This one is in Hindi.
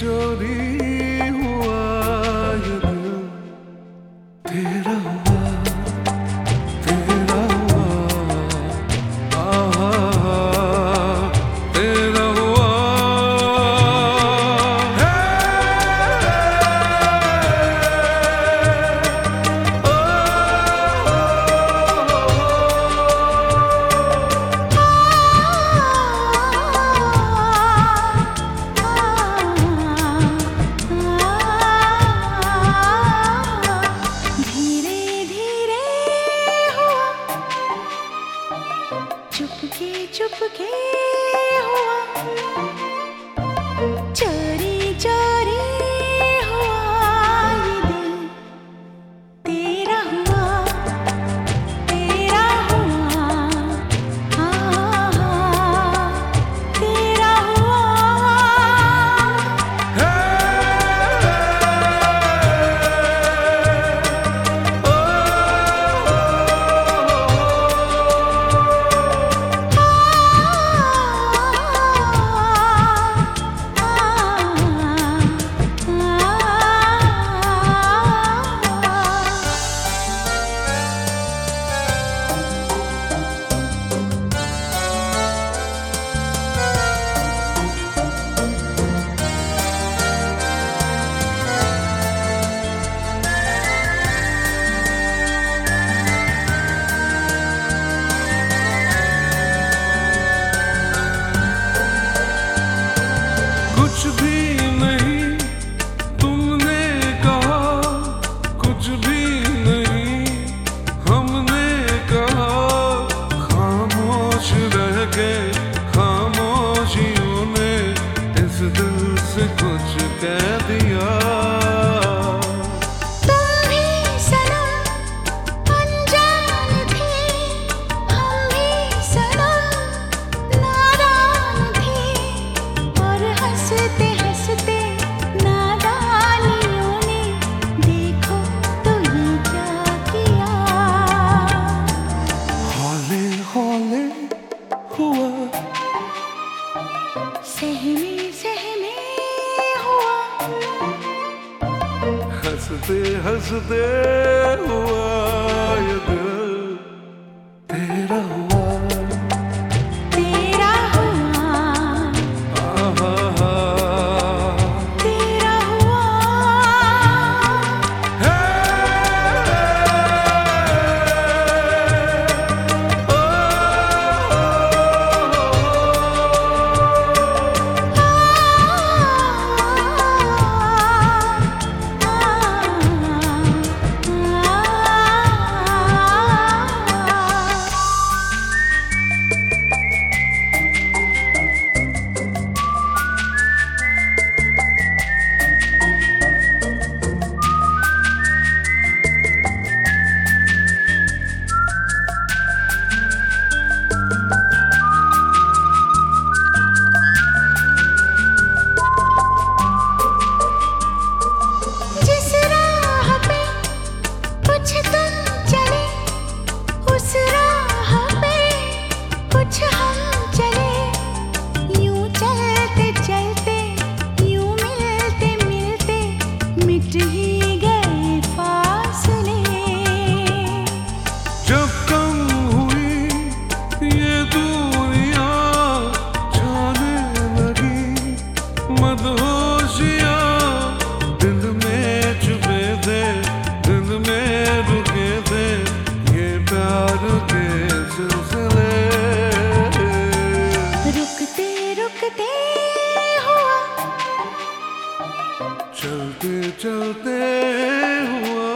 चोरी हुआ ये दिल तेरा हुआ, तेरा हुआ, आहा तेरा हुआ। चुपके हुआ, चोरी चोरी हुआ ये दिल तेरा हुआ, तेरा हुआ, तेरा हुआ। कुछ भी नहीं तुमने कहा, कुछ भी नहीं हमने कहा, खामोश रह गए खामोशियों ने इस दिल से कुछ कह दिया। सहमे सहमे हुआ, हंसते हंसते हुआ ये दिल तेरा हुआ, तेरा हुआ, आहा तेरा हुआ। जब कम हुई ये दूरियां जाने लगी मदहोशियां, दिल में छुपे थे दिल में रुके थे ये प्यार के सिलसिले। रुकते रुकते हुआ, चलते चलते हुआ